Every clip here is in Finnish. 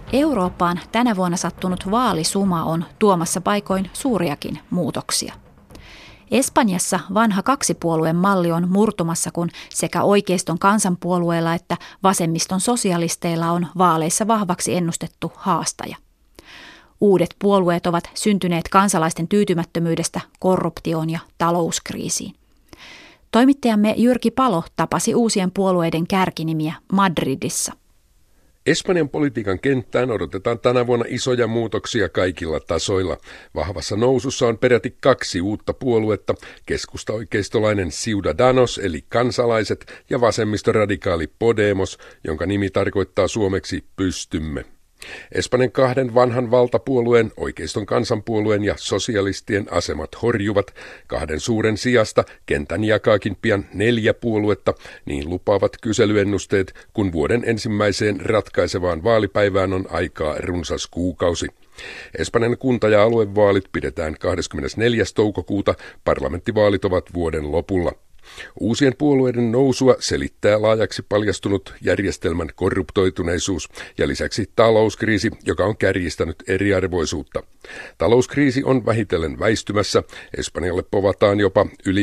Eurooppaan tänä vuonna sattunut vaalisuma on tuomassa paikoin suuriakin muutoksia. Espanjassa vanha kaksipuolueen malli on murtumassa, kun sekä oikeiston kansanpuolueella että vasemmiston sosialisteilla on vaaleissa vahvaksi ennustettu haastaja. Uudet puolueet ovat syntyneet kansalaisten tyytymättömyydestä korruptioon ja talouskriisiin. Toimittajamme Jyrki Palo tapasi uusien puolueiden kärkinimiä Madridissa. Espanjan politiikan kenttään odotetaan tänä vuonna isoja muutoksia kaikilla tasoilla. Vahvassa nousussa on peräti 2 uutta puoluetta, keskusta-oikeistolainen Ciudadanos eli kansalaiset ja vasemmistoradikaali Podemos, jonka nimi tarkoittaa suomeksi pystymme. Espanjan 2 vanhan valtapuolueen, oikeiston kansanpuolueen ja sosialistien asemat horjuvat. 2 suuren sijasta kentän jakaakin pian 4 puoluetta, niin lupaavat kyselyennusteet, kun vuoden ensimmäiseen ratkaisevaan vaalipäivään on aikaa runsas kuukausi. Espanjan kunta- ja aluevaalit pidetään 24. toukokuuta, parlamenttivaalit ovat vuoden lopulla. Uusien puolueiden nousua selittää laajaksi paljastunut järjestelmän korruptoituneisuus ja lisäksi talouskriisi, joka on kärjistänyt eriarvoisuutta. Talouskriisi on vähitellen väistymässä. Espanjalle povataan jopa yli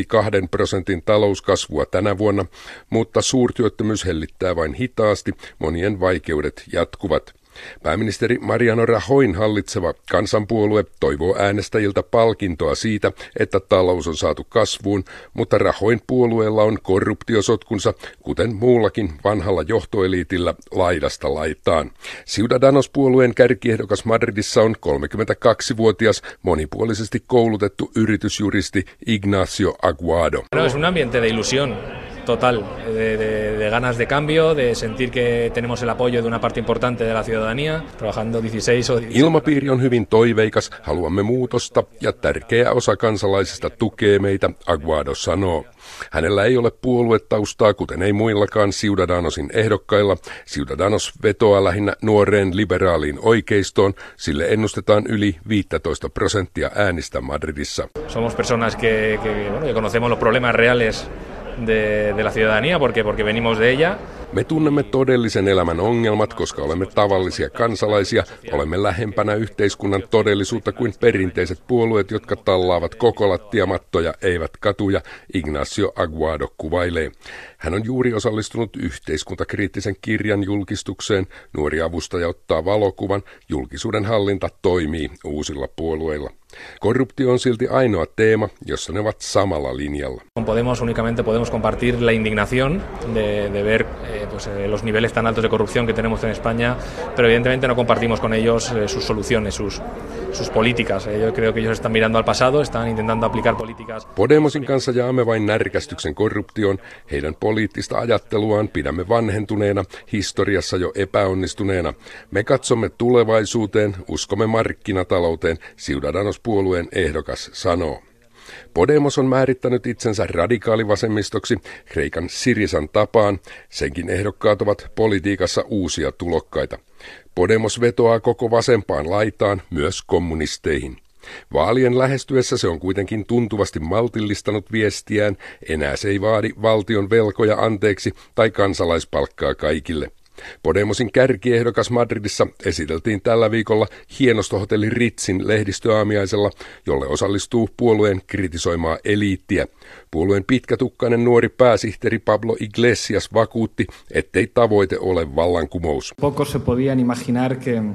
2% talouskasvua tänä vuonna, mutta suurtyöttömyys hellittää vain hitaasti, monien vaikeudet jatkuvat. Pääministeri Mariano Rajoyn hallitseva kansanpuolue toivoo äänestäjiltä palkintoa siitä, että talous on saatu kasvuun, mutta Rajoyn puolueella on korruptiosotkunsa, kuten muullakin vanhalla johtoeliitillä laidasta laitaan. Ciudadanos-puolueen kärkiehdokas Madridissa on 32-vuotias, monipuolisesti koulutettu yritysjuristi Ignacio Aguado. No, es un ambiente de ilusión. Total, de ganas de cambio, de sentir que tenemos el apoyo de una parte importante de la ciudadanía, trabajando 16 o 17. Ilmapiiri on hyvin toiveikas, haluamme muutosta ja tärkeä osa kansalaisista tukee meitä, Aguado sanoo. Hänellä ei ole puoluetaustaa, kuten ei muillakaan Ciudadanosin ehdokkailla. Ciudadanos vetoaa lähinnä nuoreen liberaaliin oikeistoon, sille ennustetaan yli 15% äänistä Madridissa. Somos personas que conocemos los problemas reales de la ciudadanía porque venimos de ella. Me tunnemme todellisen elämän ongelmat, koska olemme tavallisia kansalaisia, olemme lähempänä yhteiskunnan todellisuutta kuin perinteiset puolueet, jotka tallaavat koko lattiamattoja, eivät katuja, Ignacio Aguado kuvailee. Hän on juuri osallistunut yhteiskuntakriittisen kirjan julkistukseen, nuori avustaja ottaa valokuvan, julkisuuden hallinta toimii uusilla puolueilla. Korruptio on silti ainoa teema, jossa ne ovat samalla linjalla. Únicamente podemos compartir la indignación de ver los niveles tan altos de corrupción que tenemos en España, pero evidentemente no compartimos con ellos sus soluciones, sus políticas. Yo creo que ellos están mirando al pasado, están intentando aplicar políticas. Podemosin kanssa jaamme vain närkästyksen korruptioon. Heidän poliittista ajatteluaan pidämme vanhentuneena, historiassa jo epäonnistuneena. Me katsomme tulevaisuuteen, uskomme markkinatalouteen, Ciudadanos-puolueen ehdokas sanoo. Podemos on määrittänyt itsensä radikaalivasemmistoksi Kreikan Syrizan tapaan. Senkin ehdokkaat ovat politiikassa uusia tulokkaita. Podemos vetoaa koko vasempaan laitaan, myös kommunisteihin. Vaalien lähestyessä se on kuitenkin tuntuvasti maltillistanut viestiään. Enää se ei vaadi valtion velkoja anteeksi tai kansalaispalkkaa kaikille. Podemosin kärkiehdokas Madridissa esiteltiin tällä viikolla hienostohotelli Ritzin lehdistöaamiaisella, jolle osallistuu puolueen kritisoimaa eliittiä. Puolueen pitkätukkainen nuori pääsihteeri Pablo Iglesias vakuutti, ettei tavoite ole vallankumous. Poco se podían imaginar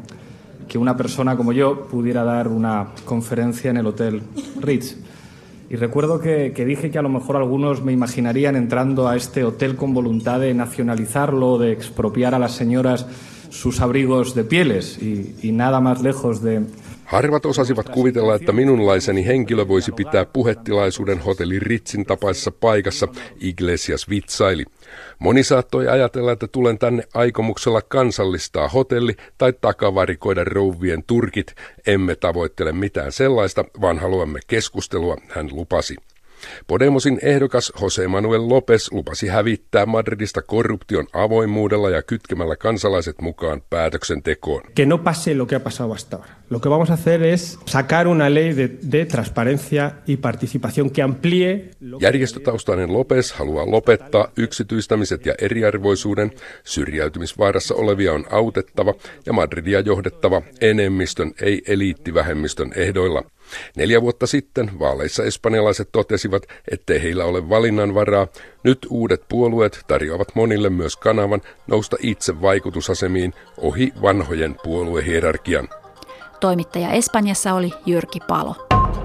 que una persona como yo pudiera dar una conferencia en el Hotel Ritz. Y recuerdo que dije que a lo mejor algunos me imaginarían entrando a este hotel con voluntad de nacionalizarlo, de expropiar a las señoras sus abrigos de pieles y nada más lejos de... Harvat osasivat kuvitella, että minunlaiseni henkilö voisi pitää puhetilaisuuden hotelli Ritzin tapaisessa paikassa, Iglesias vitsaili. Moni saattoi ajatella, että tulen tänne aikomuksella kansallistaa hotelli tai takavarikoida rouvien turkit. Emme tavoittele mitään sellaista, vaan haluamme keskustelua, hän lupasi. Podemosin ehdokas José Manuel López lupasi hävittää Madridista korruption avoimuudella ja kytkemällä kansalaiset mukaan päätöksentekoon. Que no pase lo que ha pasado hasta ahora. Lo que vamos a hacer es sacar una ley de transparencia y participación que amplíe. Järjestötaustainen López haluaa lopettaa yksityistämiset ja eriarvoisuuden, syrjäytymisvaarassa olevia on autettava ja Madridia johdettava enemmistön, ei eliittivähemmistön ehdoilla. 4 vuotta sitten vaaleissa espanjalaiset totesivat, ettei heillä ole valinnanvaraa. Nyt uudet puolueet tarjoavat monille myös kanavan nousta itse vaikutusasemiin ohi vanhojen puoluehierarkian. Toimittaja Espanjassa oli Jyrki Palo.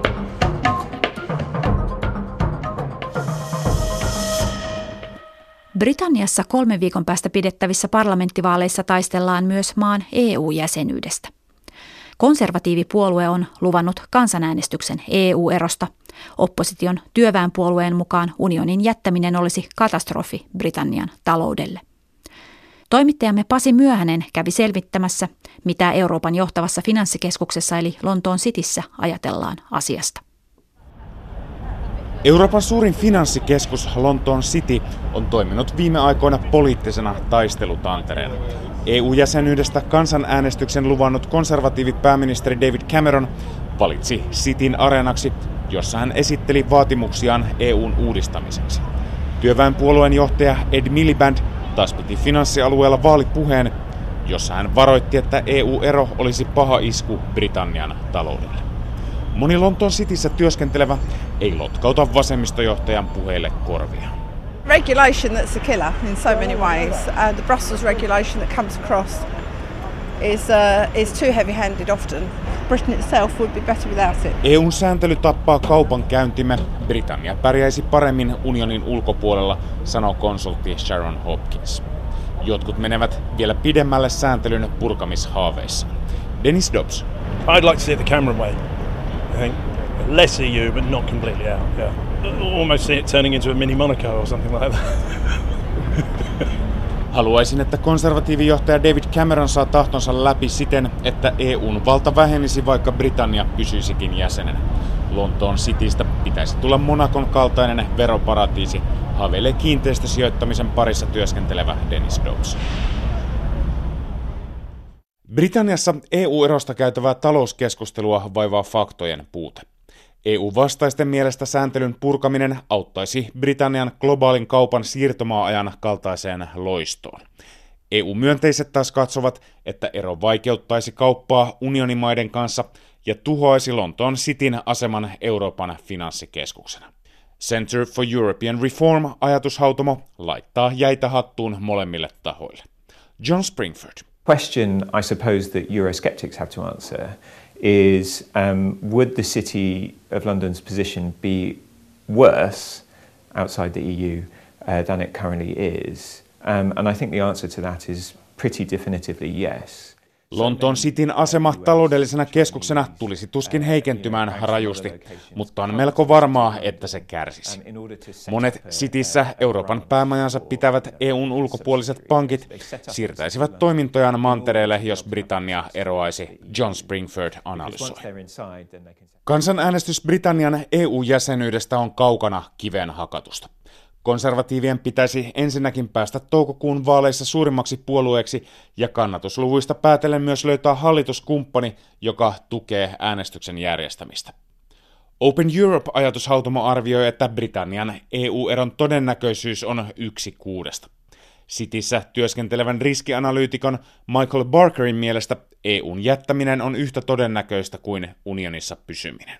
Britanniassa 3 viikon päästä pidettävissä parlamenttivaaleissa taistellaan myös maan EU-jäsenyydestä. Konservatiivipuolue on luvannut kansanäänestyksen EU-erosta. Opposition työväenpuolueen mukaan unionin jättäminen olisi katastrofi Britannian taloudelle. Toimittajamme Pasi Myöhänen kävi selvittämässä, mitä Euroopan johtavassa finanssikeskuksessa eli Lontoon Cityssä ajatellaan asiasta. Euroopan suurin finanssikeskus Lontoon City on toiminut viime aikoina poliittisena taistelutantereena. EU-jäsenyydestä kansanäänestyksen luvannut konservatiivipääministeri David Cameron valitsi Cityn areenaksi, jossa hän esitteli vaatimuksiaan EUn uudistamiseksi. Työväenpuolueen johtaja Ed Miliband taas piti finanssialueella vaalipuheen, jossa hän varoitti, että EU-ero olisi paha isku Britannian taloudelle. Moni Lontoon Cityssä työskentelevä ei lotkauta vasemmistojohtajan puheille korvia. Regulation that's a killer in so many ways. The Brussels regulation that comes across is too heavy-handed often. Britain itself would be better without it. EUn sääntely tappaa kaupankäyntimme. Britannia pärjäisi paremmin unionin ulkopuolella, sanoo konsultti Sharon Hopkins. Jotkut menevät vielä pidemmälle sääntelyn purkamishaaveissa. Dennis Dobbs. I'd like to see it the Cameron way. I think less EU, but not completely out. Yeah. Almost see it turning into a mini Monaco or something like that. Haluaisin, että konservatiivijohtaja David Cameron saa tahtonsa läpi siten, että EUn valta vähenisi, vaikka Britannia pysyisikin jäsenenä. Lontoon Citystä pitäisi tulla Monacon kaltainen veroparatiisi, haaveilee kiinteistösijoittamisen parissa työskentelevä Dennis Dobbs. Britanniassa EU-erosta käytävää talouskeskustelua vaivaa faktojen puute. EU-vastaisten mielestä sääntelyn purkaminen auttaisi Britannian globaalin kaupan siirtomaa-ajan kaltaiseen loistoon. EU-myönteiset taas katsovat, että ero vaikeuttaisi kauppaa unionimaiden kanssa ja tuhoaisi Lontoon Cityn aseman Euroopan finanssikeskuksena. Center for European Reform-ajatushautomo laittaa jäitä hattuun molemmille tahoille. John Springford. Question I suppose that Eurosceptics have to answer is would the City of London's position be worse outside the EU than it currently is? And I think the answer to that is pretty definitively yes. Lontoon Cityn asema taloudellisena keskuksena tulisi tuskin heikentymään rajusti, mutta on melko varmaa, että se kärsisi. Monet Cityssä Euroopan päämajansa pitävät EUn ulkopuoliset pankit siirtäisivät toimintojaan mantereelle, jos Britannia eroaisi, John Springford analysoi. Kansanäänestys Britannian EU-jäsenyydestä on kaukana kiveen hakatusta. Konservatiivien pitäisi ensinnäkin päästä toukokuun vaaleissa suurimmaksi puolueeksi ja kannatusluvuista päätellen myös löytää hallituskumppani, joka tukee äänestyksen järjestämistä. Open Europe-ajatushautomo arvioi, että Britannian EU-eron todennäköisyys on 1/6. Cityssä työskentelevän riskianalyytikon Michael Barkerin mielestä EUn jättäminen on yhtä todennäköistä kuin unionissa pysyminen.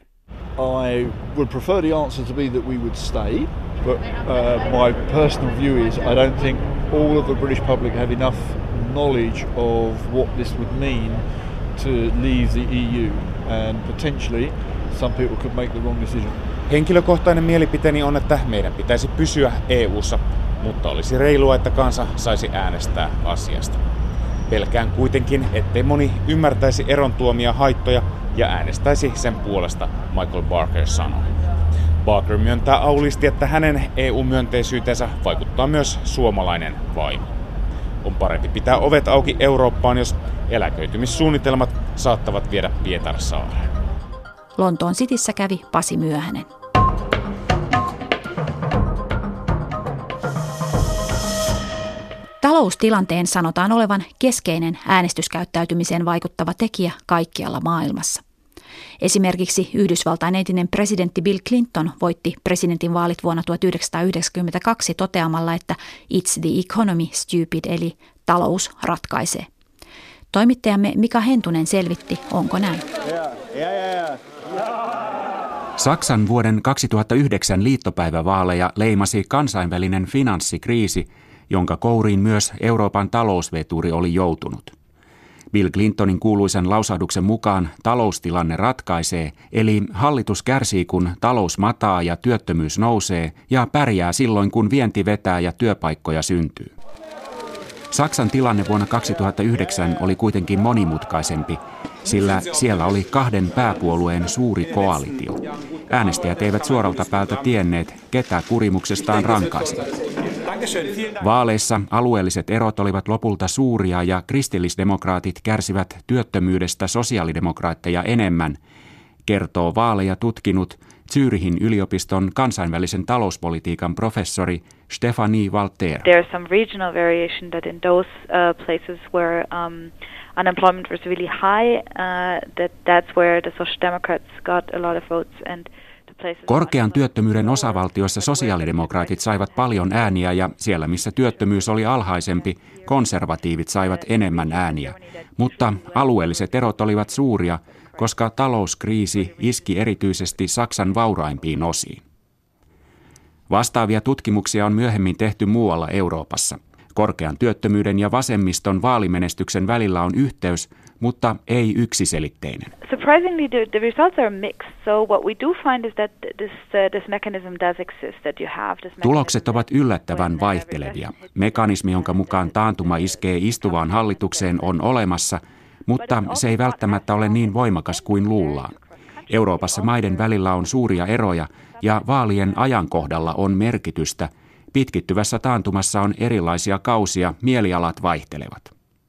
I would prefer the answer to be that we would stay, but my personal view is I don't think all of the British public have enough knowledge of what this would mean to leave the EU, and potentially some people could make the wrong decision. Henkilökohtainen mielipiteeni on, että meidän pitäisi pysyä EU:ssa, mutta olisi reilua, että kansa saisi äänestää asiasta. Pelkään kuitenkin, ettei moni ymmärtäisi eron tuomia haittoja ja äänestäisi sen puolesta, Michael Barker sanoi. Barker myöntää aulisti, että hänen EU-myönteisyytensä vaikuttaa myös suomalainen vaimo. On parempi pitää ovet auki Eurooppaan, jos eläköitymissuunnitelmat saattavat viedä Pietarsaareen. Lontoon Cityssä kävi Pasi Myöhänen. Taloustilanteen sanotaan olevan keskeinen äänestyskäyttäytymiseen vaikuttava tekijä kaikkialla maailmassa. Esimerkiksi Yhdysvaltain entinen presidentti Bill Clinton voitti presidentinvaalit vuonna 1992 toteamalla, että "It's the economy, stupid", eli talous ratkaisee. Toimittajamme Mika Hentunen selvitti, onko näin. Saksan vuoden 2009 liittopäivävaaleja leimasi kansainvälinen finanssikriisi, jonka kouriin myös Euroopan talousveturi oli joutunut. Bill Clintonin kuuluisen lausahduksen mukaan taloustilanne ratkaisee, eli hallitus kärsii, kun talous mataa ja työttömyys nousee, ja pärjää silloin, kun vienti vetää ja työpaikkoja syntyy. Saksan tilanne vuonna 2009 oli kuitenkin monimutkaisempi, sillä siellä oli kahden pääpuolueen suuri koalitio. Äänestäjät eivät suoralta päältä tienneet, ketä kurimuksestaan rankaisivat. Vaaleissa alueelliset erot olivat lopulta suuria ja kristillisdemokraatit kärsivät työttömyydestä sosiaalidemokraatteja enemmän, kertoo vaaleja tutkinut Zürihin yliopiston kansainvälisen talouspolitiikan professori Stefanie Walter. There is some regional variation that in those places where unemployment was really high, that's where the Social Democrats got a lot of votes and korkean työttömyyden osavaltioissa sosiaalidemokraatit saivat paljon ääniä ja siellä, missä työttömyys oli alhaisempi, konservatiivit saivat enemmän ääniä. Mutta alueelliset erot olivat suuria, koska talouskriisi iski erityisesti Saksan vauraimpiin osiin. Vastaavia tutkimuksia on myöhemmin tehty muualla Euroopassa. Korkean työttömyyden ja vasemmiston vaalimenestyksen välillä on yhteys, mutta ei yksiselitteinen. Surprisingly, the results are mixed. So what we do find is that this mechanism does exist, that you have this. Tulokset ovat yllättävän vaihtelevia. Mekanismi, jonka mukaan taantuma iskee istuvaan hallitukseen, on olemassa, mutta se ei välttämättä ole niin voimakas kuin luullaan. Euroopassa maiden välillä on suuria eroja ja vaalien ajankohdalla on merkitystä. Pitkittyvässä taantumassa on erilaisia kausia, mielialat vaihtelevat.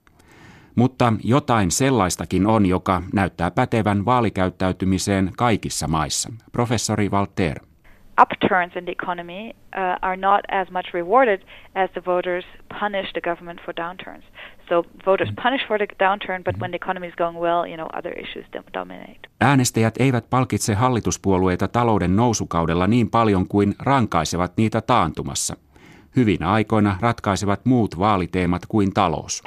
Mutta jotain sellaistakin on, joka näyttää pätevän vaalikäyttäytymiseen kaikissa maissa. Professori Walter. Upturns in the economy are not as much rewarded as the voters punish the government for downturns. So voters punish for the downturn, but when the economy is going well, other issues dominate. Äänestäjät eivät palkitse hallituspuolueita talouden nousukaudella niin paljon kuin rankaisevat niitä taantumassa. Hyvinä aikoina ratkaisevat muut vaaliteemat kuin talous.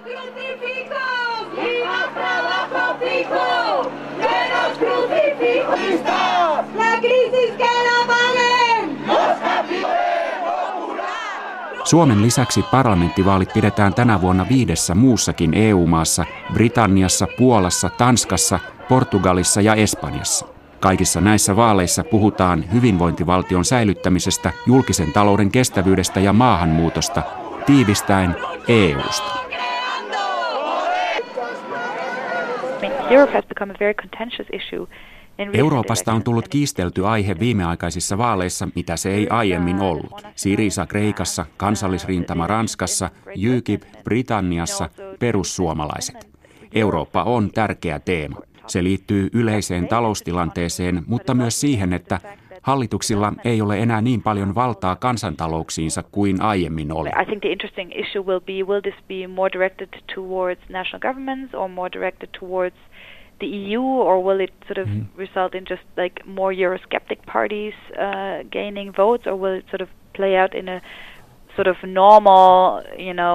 Suomen lisäksi parlamenttivaalit pidetään tänä vuonna 5 muussakin EU-maassa, Britanniassa, Puolassa, Tanskassa, Portugalissa ja Espanjassa. Kaikissa näissä vaaleissa puhutaan hyvinvointivaltion säilyttämisestä, julkisen talouden kestävyydestä ja maahanmuutosta, tiivistäen EUsta. Euroopasta on tullut kiistelty aihe viimeaikaisissa vaaleissa, mitä se ei aiemmin ollut. Syriza Kreikassa, kansallisrintama Ranskassa, UKIP Britanniassa, perussuomalaiset. Eurooppa on tärkeä teema. Se liittyy yleiseen taloustilanteeseen, mutta myös siihen, että hallituksilla ei ole enää niin paljon valtaa kansantalouksiinsa kuin aiemmin oli. I think the interesting issue will this be more directed towards national governments or more directed towards the EU, or will it sort of result in just like more Eurosceptic parties gaining votes, or will it sort of play out in a sort of normal,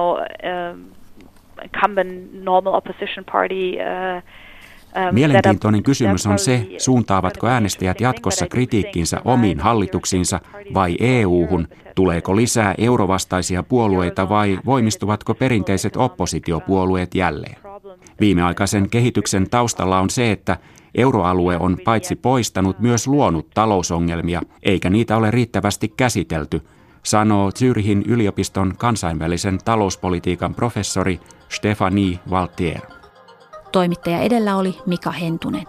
incumbent normal opposition party? Mielenkiintoinen kysymys on se, suuntaavatko äänestäjät jatkossa kritiikkinsä omiin hallituksiinsa vai EU-hun, tuleeko lisää eurovastaisia puolueita vai voimistuvatko perinteiset oppositiopuolueet jälleen. Viimeaikaisen kehityksen taustalla on se, että euroalue on paitsi poistanut myös luonut talousongelmia, eikä niitä ole riittävästi käsitelty, sanoo Zürihin yliopiston kansainvälisen talouspolitiikan professori Stefanie Walter. Toimittaja edellä oli Mika Hentunen.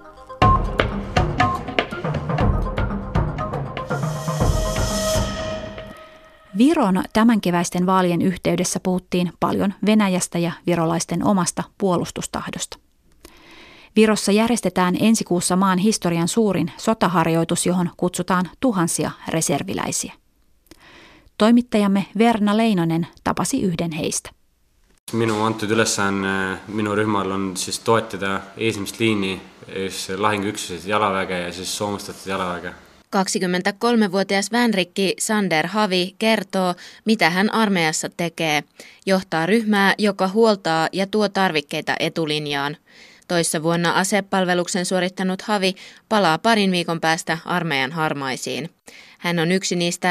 Viron tämänkeväisten vaalien yhteydessä puhuttiin paljon Venäjästä ja virolaisten omasta puolustustahdosta. Virossa järjestetään ensi kuussa maan historian suurin sotaharjoitus, johon kutsutaan tuhansia reserviläisiä. Toimittajamme Verna Leinonen tapasi yhden heistä. Minu antud ülesanne minu rühmal on siis toetada esimest liini lahinguüksuseid jalaväge ja siis soomustatud jalaväge. 23-vuotias vänrikki Sander Havi kertoo, mitä hän armeijassa tekee. Johtaa ryhmää, joka huoltaa ja tuo tarvikkeita etulinjaan. Toissa vuonna asepalveluksen suorittanut Havi palaa parin viikon päästä armeijan harmaisiin. Hän on yksi niistä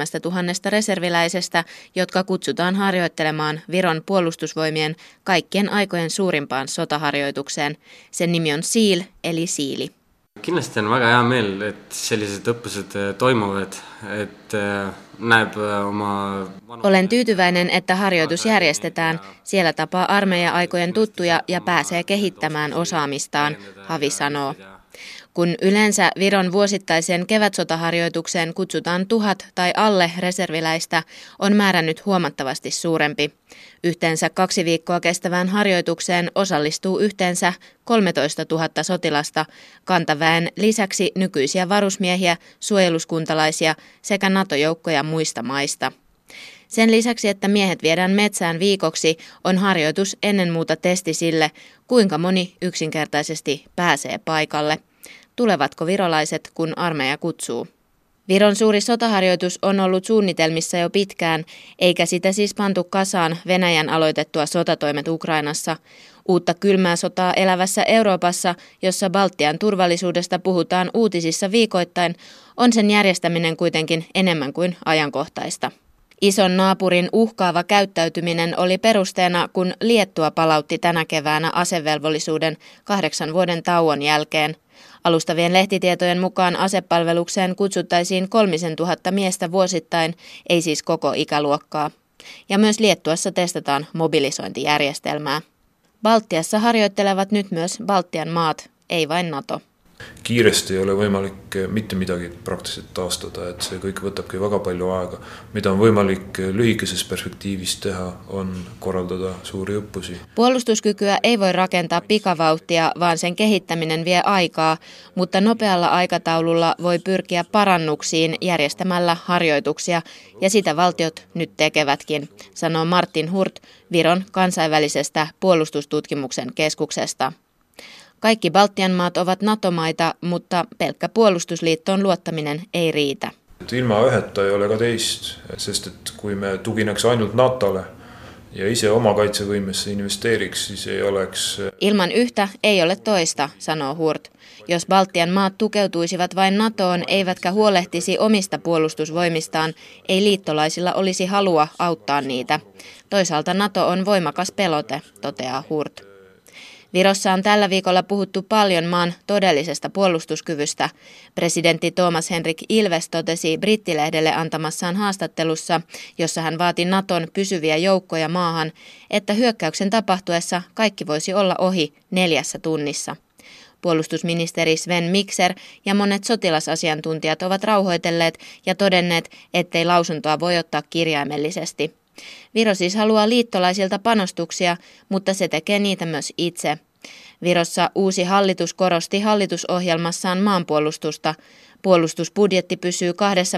7000 reserviläisestä, jotka kutsutaan harjoittelemaan Viron puolustusvoimien kaikkien aikojen suurimpaan sotaharjoitukseen. Sen nimi on SEAL eli siili. Kindlasti on väga hea meel, et sellised õppused toimuvad, et näeb oma... Olen tyytyväinen, että harjoitus järjestetään. Siellä tapaa armeija-aikojen tuttuja ja pääsee kehittämään osaamistaan, Havi sanoo. Kun yleensä Viron vuosittaiseen kevätsotaharjoitukseen kutsutaan 1000 tai alle reserviläistä, on määrä nyt huomattavasti suurempi. Yhteensä 2 viikkoa kestävään harjoitukseen osallistuu yhteensä 13 000 sotilasta, kantaväen lisäksi nykyisiä varusmiehiä, suojeluskuntalaisia sekä NATO-joukkoja muista maista. Sen lisäksi, että miehet viedään metsään viikoksi, on harjoitus ennen muuta testi sille, kuinka moni yksinkertaisesti pääsee paikalle. Tulevatko virolaiset, kun armeija kutsuu? Viron suuri sotaharjoitus on ollut suunnitelmissa jo pitkään, eikä sitä siis pantu kasaan Venäjän aloitettua sotatoimet Ukrainassa. Uutta kylmää sotaa elävässä Euroopassa, jossa Baltian turvallisuudesta puhutaan uutisissa viikoittain, on sen järjestäminen kuitenkin enemmän kuin ajankohtaista. Ison naapurin uhkaava käyttäytyminen oli perusteena, kun Liettua palautti tänä keväänä asevelvollisuuden 8 vuoden tauon jälkeen. Alustavien lehtitietojen mukaan asepalvelukseen kutsuttaisiin 3000 miestä vuosittain, ei siis koko ikäluokkaa. Ja myös Liettuassa testataan mobilisointijärjestelmää. Baltiassa harjoittelevat nyt myös Baltian maat, ei vain NATO. Kiiresti ei ole võimalik mitte midagi praktiliselt taastada, et see kõik võtabki väga palju aega. Mida on võimalik lühikeses perspektiivis teha, on korraldada suuri õppusi. Puolustuskykyä ei voi rakentaa pikavauhtia, vaan sen kehittäminen vie aikaa, mutta nopealla aikataululla voi pyrkiä parannuksiin järjestämällä harjoituksia, ja sitä valtiot nyt tekevätkin, sanoo Martin Hurt Viron kansainvälisestä puolustustutkimuksen keskuksesta. Kaikki Baltian maat ovat NATO-maita, mutta pelkkä puolustusliittoon luottaminen ei riitä. Ilma üheta ei ole ka teist, sest et kui me tugineks ainult NATOlle ja ise oma kaitsevõimesse investeeriks, siis ei oleks... Ilman yhtä ei ole toista, sanoo Hurt. Jos Baltian maat tukeutuisivat vain NATOon eivätkä huolehtisi omista puolustusvoimistaan, ei liittolaisilla olisi halua auttaa niitä. Toisaalta NATO on voimakas pelote, toteaa Hurt. Virossa on tällä viikolla puhuttu paljon maan todellisesta puolustuskyvystä. Presidentti Toomas Hendrik Ilves totesi brittilehdelle antamassaan haastattelussa, jossa hän vaati Naton pysyviä joukkoja maahan, että hyökkäyksen tapahtuessa kaikki voisi olla ohi 4 tunnissa. Puolustusministeri Sven Mikser ja monet sotilasasiantuntijat ovat rauhoitelleet ja todenneet, ettei lausuntoa voi ottaa kirjaimellisesti. Viro siis haluaa liittolaisilta panostuksia, mutta se tekee niitä myös itse. Virossa uusi hallitus korosti hallitusohjelmassaan maanpuolustusta. Puolustusbudjetti pysyy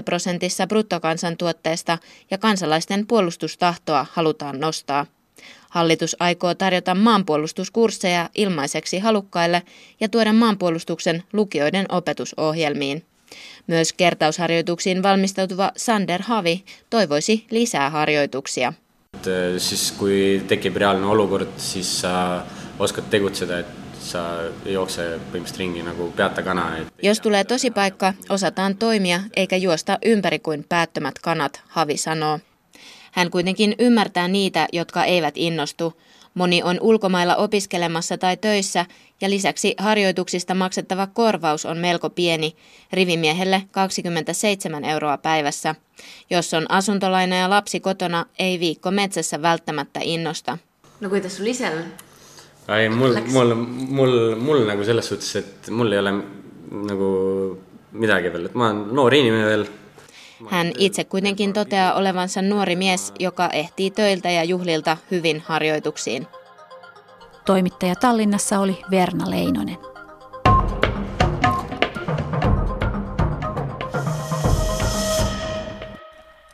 2% bruttokansantuotteesta ja kansalaisten puolustustahtoa halutaan nostaa. Hallitus aikoo tarjota maanpuolustuskursseja ilmaiseksi halukkaille ja tuoda maanpuolustuksen lukioiden opetusohjelmiin. Myös kertausharjoituksiin valmistautuva Sander Havi toivoisi lisää harjoituksia. Siis kui tekib reaalne olukord, siis sa oskad tegutseda, että sa ei juokse põhimõtteliselt ringi nagu peata kana. Jos tulee tosipaikka, osataan toimia eikä juosta ympäri kuin päättömät kanat, Havi sanoo. Hän kuitenkin ymmärtää niitä, jotka eivät innostu. Moni on ulkomailla opiskelemassa tai töissä ja lisäksi harjoituksista maksettava korvaus on melko pieni, rivimiehelle 27 € päivässä. Jos on asuntolaina ja lapsi kotona, ei viikko metsässä välttämättä innosta. No kuidas sul ise on? Ei, mul nagu selles suhtes, että mul ei ole nagu midagi veel, että mä oon nuori inimene veel. Hän itse kuitenkin toteaa olevansa nuori mies, joka ehtii töiltä ja juhlilta hyvin harjoituksiin. Toimittaja Tallinnassa oli Verna Leinonen.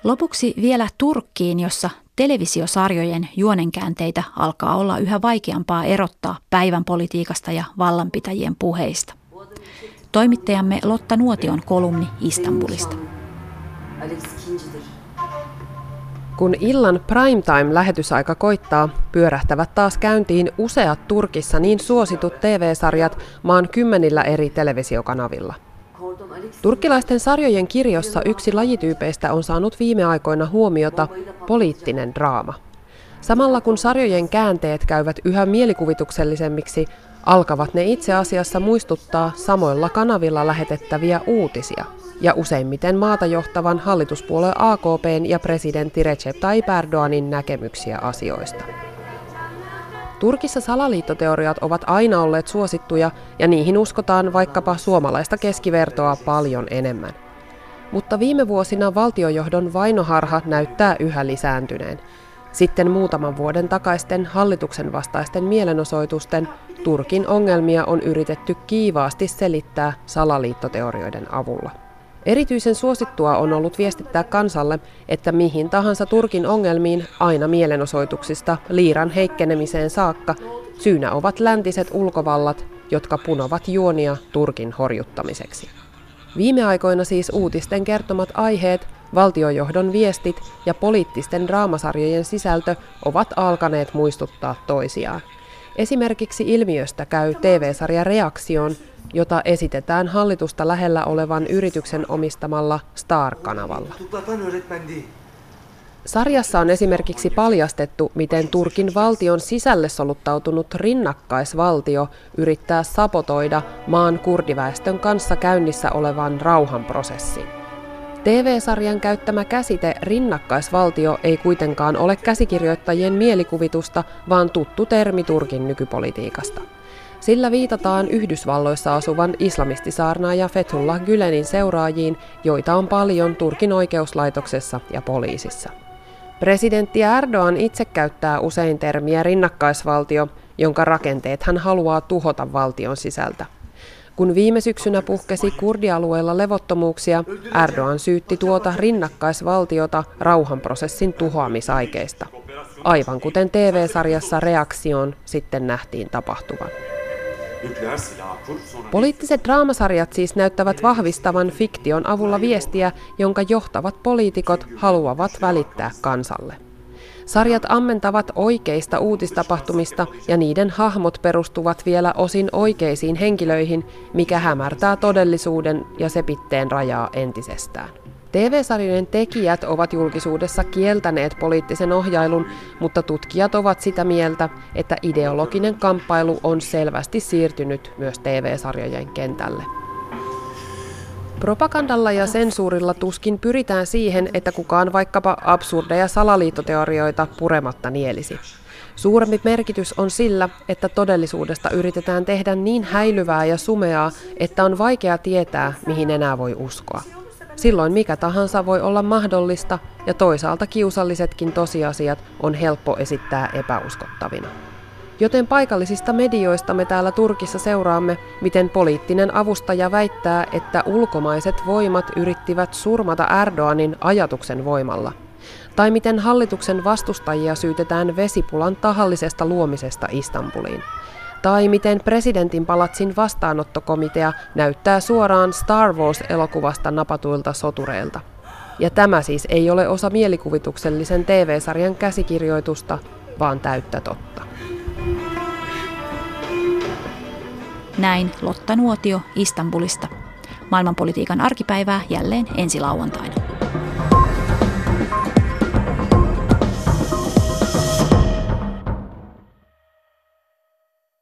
Lopuksi vielä Turkkiin, jossa televisiosarjojen juonenkäänteitä alkaa olla yhä vaikeampaa erottaa päivän politiikasta ja vallanpitäjien puheista. Toimittajamme Lotta Nuotion kolumni Istanbulista. Kun illan primetime-lähetysaika koittaa, pyörähtävät taas käyntiin useat Turkissa niin suositut TV-sarjat maan 10 eri televisiokanavilla. Turkkilaisten sarjojen kirjossa yksi lajityypeistä on saanut viime aikoina huomiota poliittinen draama. Samalla kun sarjojen käänteet käyvät yhä mielikuvituksellisemmiksi, alkavat ne itse asiassa muistuttaa samoilla kanavilla lähetettäviä uutisia ja useimmiten maata johtavan hallituspuolue AKP:n ja presidentti Recep Tayyip Erdoğanin näkemyksiä asioista. Turkissa salaliittoteoriat ovat aina olleet suosittuja ja niihin uskotaan vaikkapa suomalaista keskivertoa paljon enemmän. Mutta viime vuosina valtiojohdon vainoharha näyttää yhä lisääntyneen. Sitten muutaman vuoden takaisten hallituksen vastaisten mielenosoitusten Turkin ongelmia on yritetty kiivaasti selittää salaliittoteorioiden avulla. Erityisen suosittua on ollut viestittää kansalle, että mihin tahansa Turkin ongelmiin aina mielenosoituksista liiran heikkenemiseen saakka syynä ovat läntiset ulkovallat, jotka punovat juonia Turkin horjuttamiseksi. Viime aikoina siis uutisten kertomat aiheet, valtiojohdon viestit ja poliittisten draamasarjojen sisältö ovat alkaneet muistuttaa toisiaan. Esimerkiksi ilmiöstä käy TV-sarja Reaction, jota esitetään hallitusta lähellä olevan yrityksen omistamalla Star-kanavalla. Sarjassa on esimerkiksi paljastettu, miten Turkin valtion sisälle soluttautunut rinnakkaisvaltio yrittää sabotoida maan kurdiväestön kanssa käynnissä olevan rauhanprosessin. TV-sarjan käyttämä käsite rinnakkaisvaltio ei kuitenkaan ole käsikirjoittajien mielikuvitusta, vaan tuttu termi Turkin nykypolitiikasta. Sillä viitataan Yhdysvalloissa asuvan islamistisaarnaaja Fethullah Gülenin seuraajiin, joita on paljon Turkin oikeuslaitoksessa ja poliisissa. Presidentti Erdoğan itse käyttää usein termiä rinnakkaisvaltio, jonka rakenteet hän haluaa tuhota valtion sisältä. Kun viime syksynä puhkesi kurdialueella levottomuuksia, Erdoğan syytti tuota rinnakkaisvaltiota rauhanprosessin tuhoamisaikeista. Aivan kuten TV-sarjassa Reaction sitten nähtiin tapahtuvan. Poliittiset draamasarjat siis näyttävät vahvistavan fiktion avulla viestiä, jonka johtavat poliitikot haluavat välittää kansalle. Sarjat ammentavat oikeista uutistapahtumista ja niiden hahmot perustuvat vielä osin oikeisiin henkilöihin, mikä hämärtää todellisuuden ja sepitteen rajaa entisestään. TV-sarjojen tekijät ovat julkisuudessa kieltäneet poliittisen ohjailun, mutta tutkijat ovat sitä mieltä, että ideologinen kamppailu on selvästi siirtynyt myös TV-sarjojen kentälle. Propagandalla ja sensuurilla tuskin pyritään siihen, että kukaan vaikkapa absurdeja salaliittoteorioita purematta nielisi. Suurempi merkitys on sillä, että todellisuudesta yritetään tehdä niin häilyvää ja sumeaa, että on vaikea tietää, mihin enää voi uskoa. Silloin mikä tahansa voi olla mahdollista ja toisaalta kiusallisetkin tosiasiat on helppo esittää epäuskottavina. Joten paikallisista medioista me täällä Turkissa seuraamme, miten poliittinen avustaja väittää, että ulkomaiset voimat yrittivät surmata Erdoğanin ajatuksen voimalla. Tai miten hallituksen vastustajia syytetään vesipulan tahallisesta luomisesta Istanbuliin. Tai miten presidentin palatsin vastaanottokomitea näyttää suoraan Star Wars-elokuvasta napatuilta sotureilta. Ja tämä siis ei ole osa mielikuvituksellisen TV-sarjan käsikirjoitusta, vaan täyttä totta. Näin Lotta Nuotio Istanbulista. Maailmanpolitiikan arkipäivää jälleen ensi lauantaina.